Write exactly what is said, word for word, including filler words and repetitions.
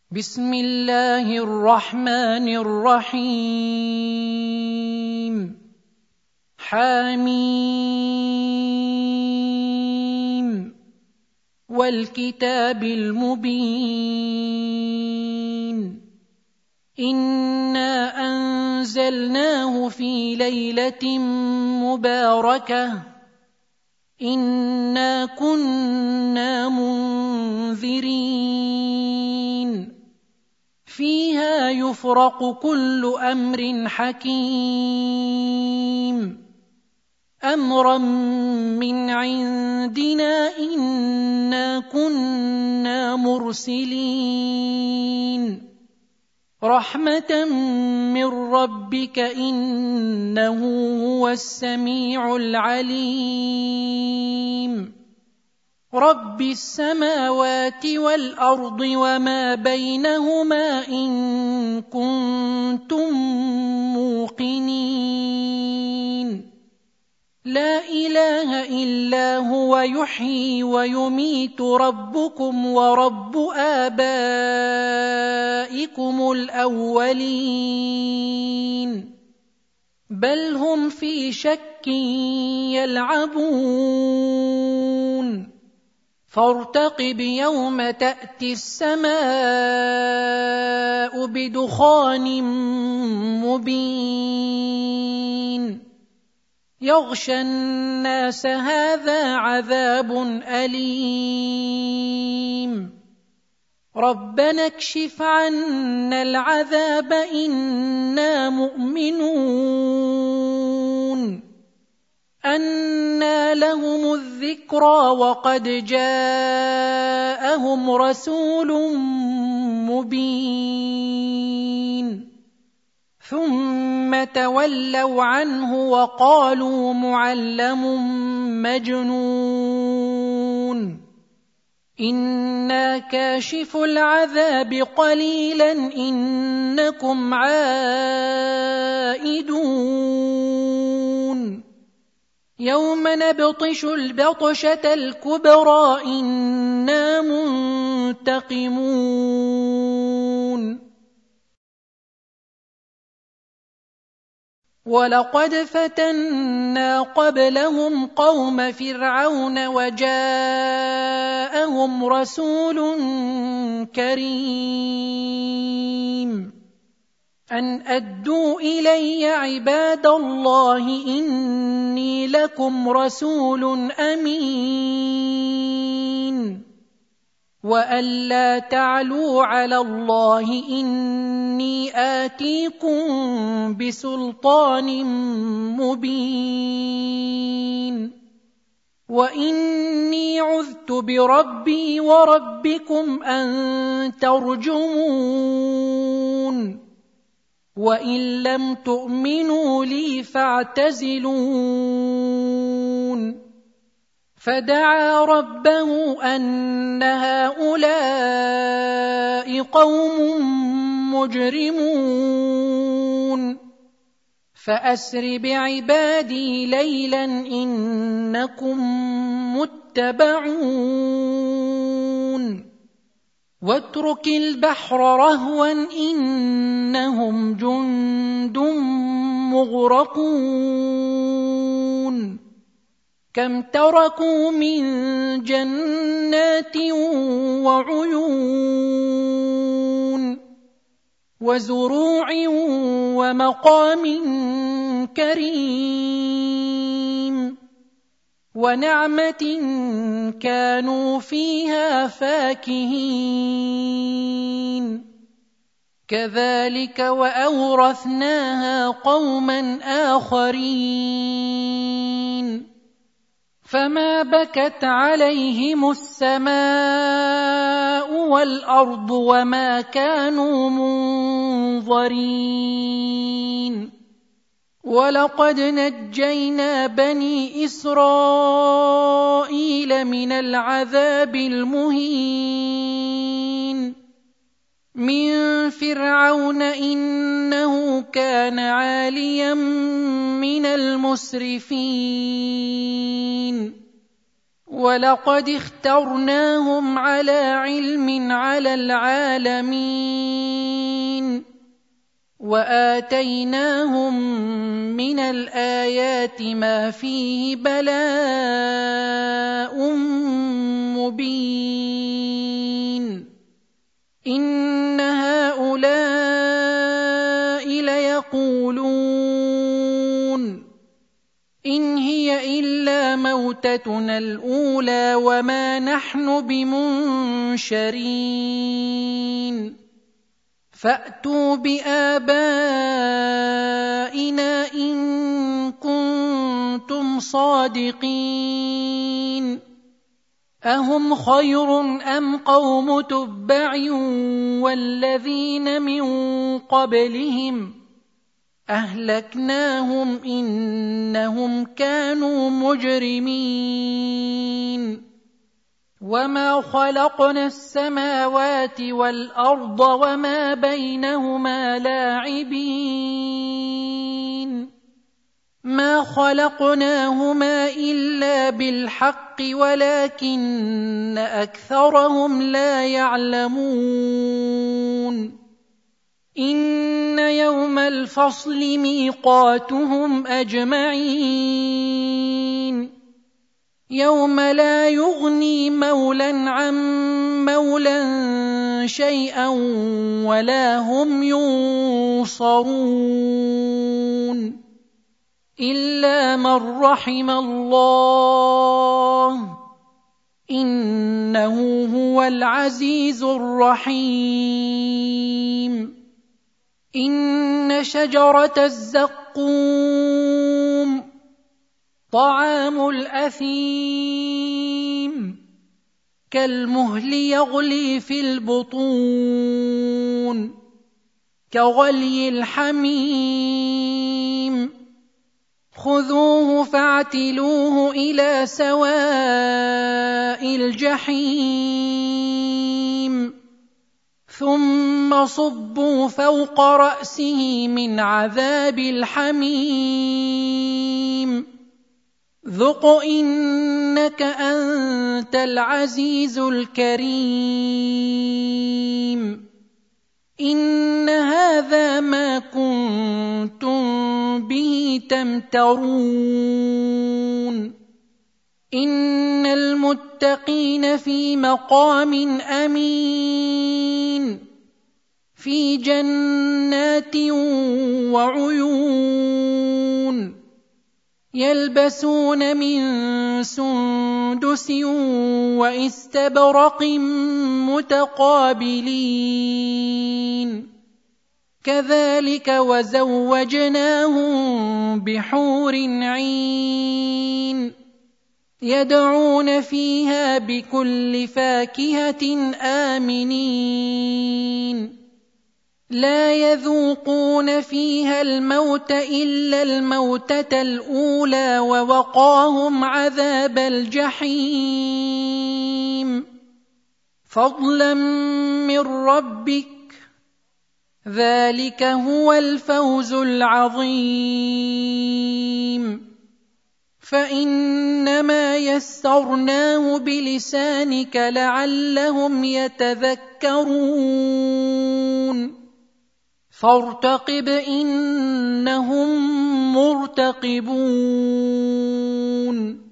بسم الله الرحمن الرحيم حميم والكتاب المبين إنا أنزلناه في ليلة مباركة إنا كنا منذرين فيها يفرق كل أمر حكيم أمرا من عندنا إنا كنا مرسلين رحمة من ربك إنه هو السميع العليم رب السماوات والأرض وما بينهما إن كنتم موقنين لا إله إلا هو يحيي ويميت ربكم ورب آبائكم الأولين بل هم في شك يلعبون فارتقب يوم تأتي السماء بدخان مبين يغشى الناس هذا عذاب أليم ربنا اكشف عنا العذاب إنا مؤمنون أنى لهم الذكرى وقد جاءهم رسول مبين ثم تولوا عنه وقالوا معلم مجنون إنا كاشف العذاب قليلا إنكم عائدون يوم نبطش البطشة الكبرى إنا منتقمون ولقد فتنا قبلهم قوم فرعون وجاءهم رسول كريم أن أدوا إلي عباد الله إني لكم رسول أمين وأن لا تعلوا على الله إني آتيكم بسلطان مبين وإني عذت بربي وربكم أن ترجمون وإن لم تؤمنوا لي فاعتزلون فدعا ربه أن هؤلاء قوم مجرمون فأسر بعبادي ليلا إنكم متبعون واترك البحر رهوا إنهم جند مغرقون كم تركوا من جنات وعيون وزروع ومقام كريم ونعمة كانوا فيها فاكهين كذلك وأورثناها قوما آخرين فما بكت عليهم السماء والأرض وما كانوا منظرين ولقد نجينا بني إسرائيل من العذاب المهين من فرعون إنه كان عاليا من المسرفين ولقد اخترناهم على علم على العالمين وآتيناهم من الآيات ما فيه بلاء مبين إن هؤلاء ليقولون إن هي إلا موتتنا الأولى وما نحن بمنشرين فأتوا بآبائنا إن كنتم صادقين أهم خير أم قوم تبع والذين من قبلهم أهلكناهم إنهم كانوا مجرمين وما خلقنا السماوات والأرض وما بينهما لاعبين ما خلقناهما إلا بالحق ولكن أكثرهم لا يعلمون إن يوم الفصل ميقاتهم أجمعين يوم لا يغني مولى عن مولى شيئا ولا هم ينصرون إلا من رحم الله إنه هو العزيز الرحيم إن شجرة الزقوم طعام الأثيم كالمهل يغلي في البطون كغلي الحميم خذوه فاعتلوه إلى سواء الجحيم ثم صبوا فوق رأسه من عذاب الحميم ذق إنك أنت العزيز الكريم إن هذا ما كنتم به تمترون إن المتقين في مقام أمين في جنات وعيون يلبسون من سندس واستبرق متقابلين كذلك وزوجناهم بحور عين يدعون فيها بكل فاكهة آمنين لا يذوقون فيها الموت إلا الموتة الأولى ووقاهم عذاب الجحيم فضلا من ربك ذلك هو الفوز العظيم فإنما يسرناه بلسانك لعلهم يتذكرون فارتقب إنهم مرتقبون